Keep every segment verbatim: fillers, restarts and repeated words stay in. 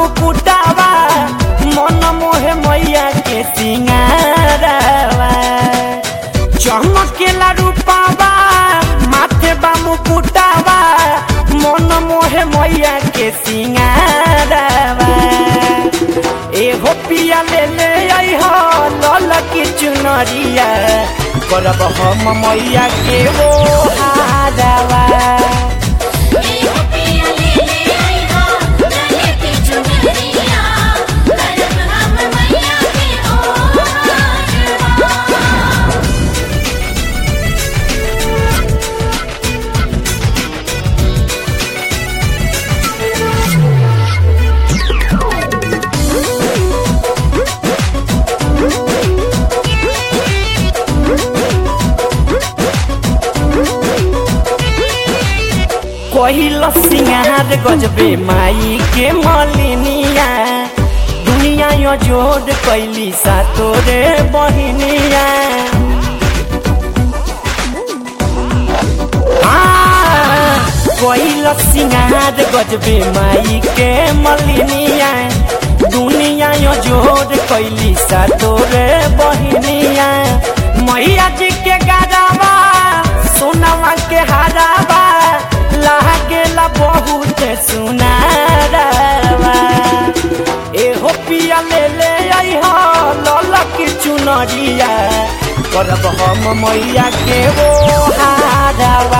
मुकुटावा मन मोहे मैया के सिंगारवा चमकेला रूपावा माथे बा मुकुटावा मन मोहे मैया के सिंगारवा एहो पिया ले ले आई हो लल की चुनरिया करब हम मैया के वो हारवा कोहिल सिंगार गजबे माई के मलिनिया दुनिया यो जोड़ कैली सा तोरे बहिनिया कोहिल सिंगार गजबे माई के मलिनिया दुनिया यो जोड़ कैली सा तोरे बहिनिया मैया जी के गारावा सोनावा के हारावा लागेला बहुत सुनारवा एहो पिया ले ले आई हो लल की चुनरिया करब हम मैया के वो हारवा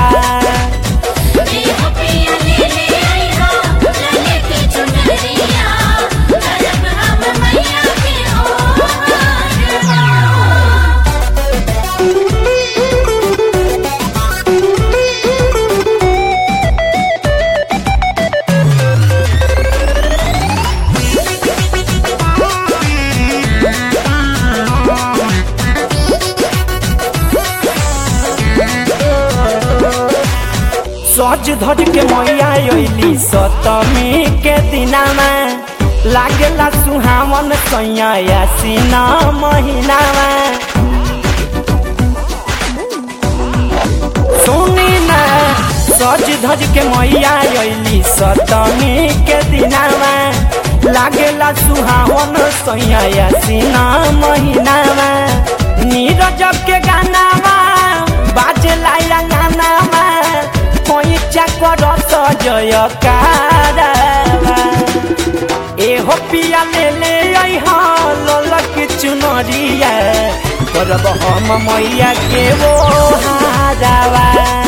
सज धज के मैया अइली सतमी के दिनामा लागेला सुहावन सैया आसीना महीनामा सुनी ना सज धज के मैया अइली सतमी के दिनामा लागेला सुहावन सैया आसीना महीनामा नीरज के गानामा बाजेला गानामा जय कारवा एहो पिया ले ले आई हो लल की चुनरिया करब हम मैया के वो हारवा।